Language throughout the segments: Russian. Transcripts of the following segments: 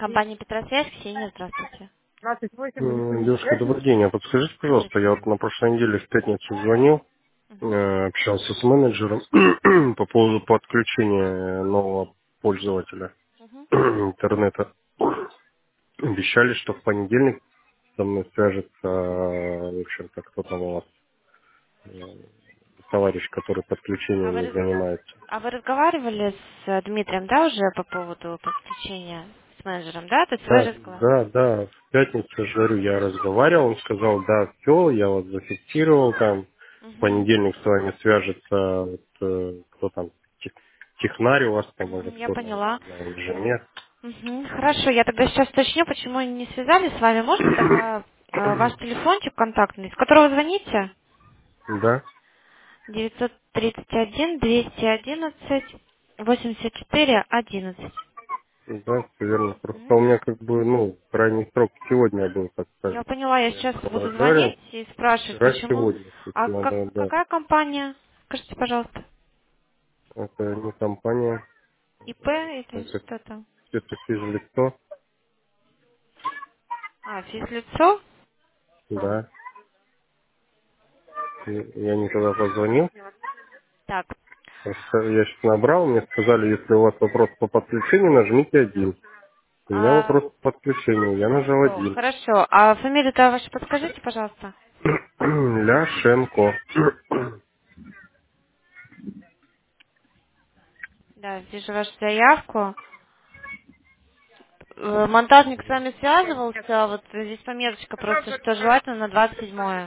Компания Петросвязь, Ксения, здравствуйте. Девушка, добрый день. А подскажите, Добрый пожалуйста, день. я вот на прошлой неделе в пятницу звонил, Мгм. общался с менеджером по поводу подключения нового пользователя Мгм. интернета. Обещали, что в понедельник со мной свяжется, в общем-то, кто там у вас, товарищ, который А вы, подключениями занимается. а вы разговаривали с Дмитрием, да, уже по поводу подключения с менеджером, да? То есть вы Да, разговаривали? да, в пятницу, я же говорю, я разговаривал, он сказал, да, все, я вас зафиксировал там, в Мгм. понедельник с вами свяжется, вот, кто там, технарь у вас там, или Мгм, я кто там, поняла. не знаю, инженер, Мгм. Хорошо, я тогда сейчас уточню, почему они не связались с вами. Можно тогда ваш телефончик контактный, с которого вы звоните? да, 931-211-84-11. да, все верно, просто у меня как бы, ну, крайний срок сегодня был, так Я скажем, поняла, я я сейчас с вами буду разговаривал, звонить и спрашивать, вчера, почему. сегодня, то есть А надо, да, какая компания? Скажите, пожалуйста. это не компания, ИП или это, что там? это физлицо, А, физлицо? да, я не туда позвонил. Так, Я сейчас набрал, мне сказали, если у вас вопрос по подключению, нажмите один. У меня вопрос по подключению, я нажал все, один. хорошо. А фамилию-то вашу подскажите, пожалуйста. Ляшенко. Да, вижу вашу заявку. Монтажник с вами связывался, вот здесь пометочка просто, что желательно на 27-е.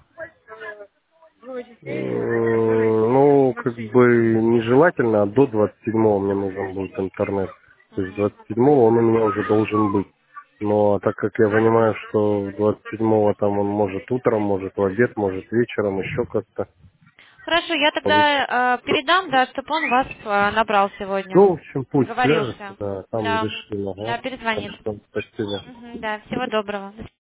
Ну, как бы нежелательно, а до 27-го мне нужен будет интернет. То есть Мгм. 27-го он у меня уже должен быть. Но так как я понимаю, что 27-го там он может утром, может в обед, может вечером, еще как-то Хорошо, я получится. тогда передам, да, чтобы он вас набрал сегодня. Ну, в общем, пусть свяжется, Договорился. да, там Да, решим, да, ага. перезвонит. Хорошо, спасибо. Мгм, да, всего доброго. До